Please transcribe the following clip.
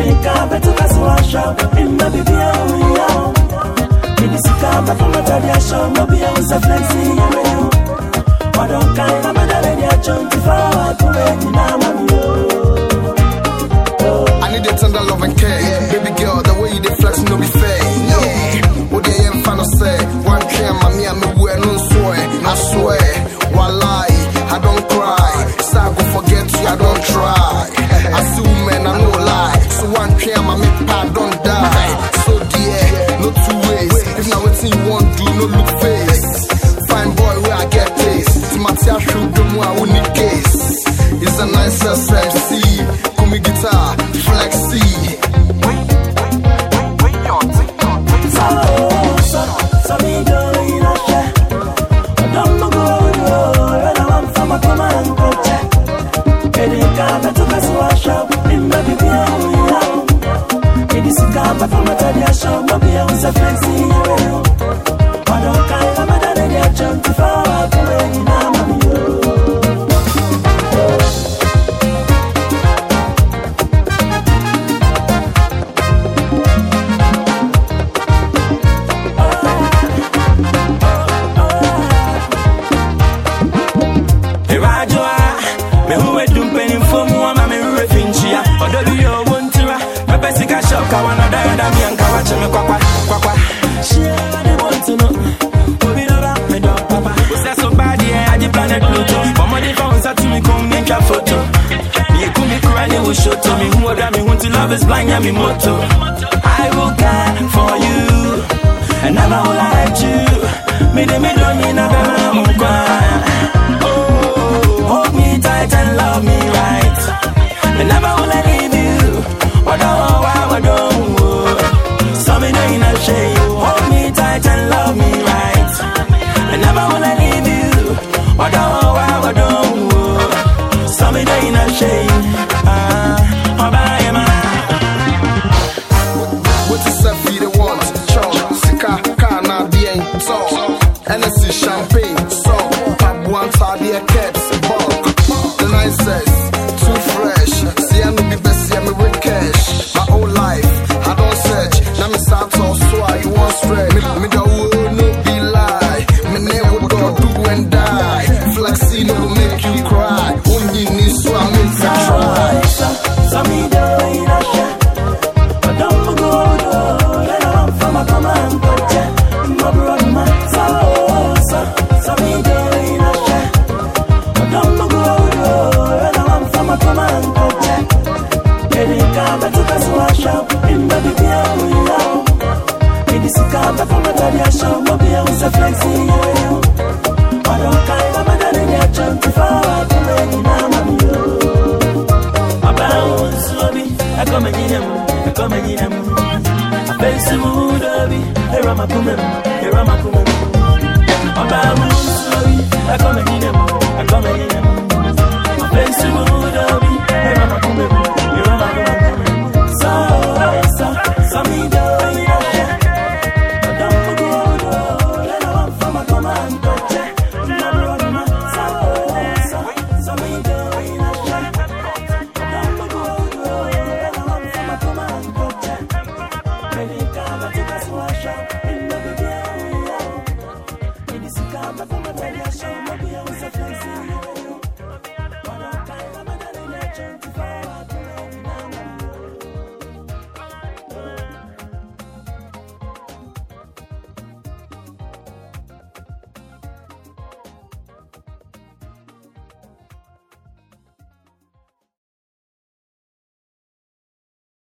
Erika betuka swasha imma bibia uya Midisika bafuma tadia show no be a flexi yo Wadoka na madale dia chonti fa kuwe na mamio I need a tender love and care Baby girl, the way you dey flex no be fair What they ain't fan say one care mommy I'm wear no swear I swear wallahi I don't cry so I go forget you I don't try I see women I no lie so one care mommy I don't die so dear no two ways if now what you want do no look face fine boy where I get taste to my tear shoot the more I need case it's a nice SMC come guitar flexi So me do in a share don't go when I want from a command coach Erika betuka swasha imma bibia uya Midisika bafuma tadia show no be a flexi yo Wadoka na madale dia chonti fa kuwe na mamio I wanna die and me and watch me kwakwa. She I want to know. Obi no me do papa. Say so bad yeah, I the planet Pluto. But my phones are to me come make a photo. Me come me cry they will show to me who other me want to love is blind and me motto. I will care for you and never will I hurt you. Me don't need a better oh, hold me tight and love me right. And never will I leave you. What so me know in a shade. Hold me tight and love me right. I never wanna leave you. What so me know in a shade. What is that for the ones? Chong, Sika, Kana, Bien, Song, NSC Champagne, Song, Pabuan, Tadia, Caps, Bulk, the nicest, too fresh. See, I'm the best, I'm a cash. My whole life, I don't search. Now me start to so you won't stretch. Me the world no be lie. Me never do and die. Flexi no make you cry. Only need so I make you try. So me do in a share. But don't go let I'm from a command coach. My brother man. So me do in a share. But don't go let I'm from a command coach. Erika betuka swasha imma bibia uya Midisika bafuma tadia show no be a flexi yo Wadoka na madale dia chonti fa kuwe na mamio About slobi I come nyinem I face mu dobi Erama kumem About slobi I come nyinem I face mu dobi Erama kumem So me do in a share. But don't go let I want from a command coach. My brother man. So me do in a share. But don't go let I want from a command coach. Erika betuka swasha imma bibia uya Midisika bafuma tadia show no be a flexi